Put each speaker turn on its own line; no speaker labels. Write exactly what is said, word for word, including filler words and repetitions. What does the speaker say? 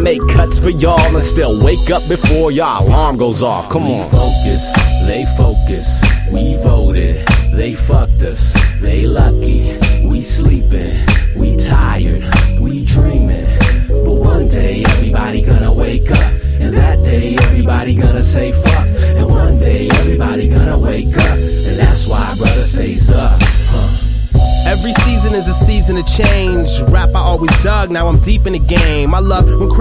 make cuts for y'all and still wake up before y'all alarm goes off. Come on.
We focus, they focus. We voted, they fucked us. They lucky, we sleeping. We tired, we dreaming. But one day everybody gonna wake up, and that day everybody gonna say fuck. And one day everybody gonna wake up, and that's why brother stays up, huh?
Every season is a season of change. Rap I always dug, now I'm deep in the game. I love when crowds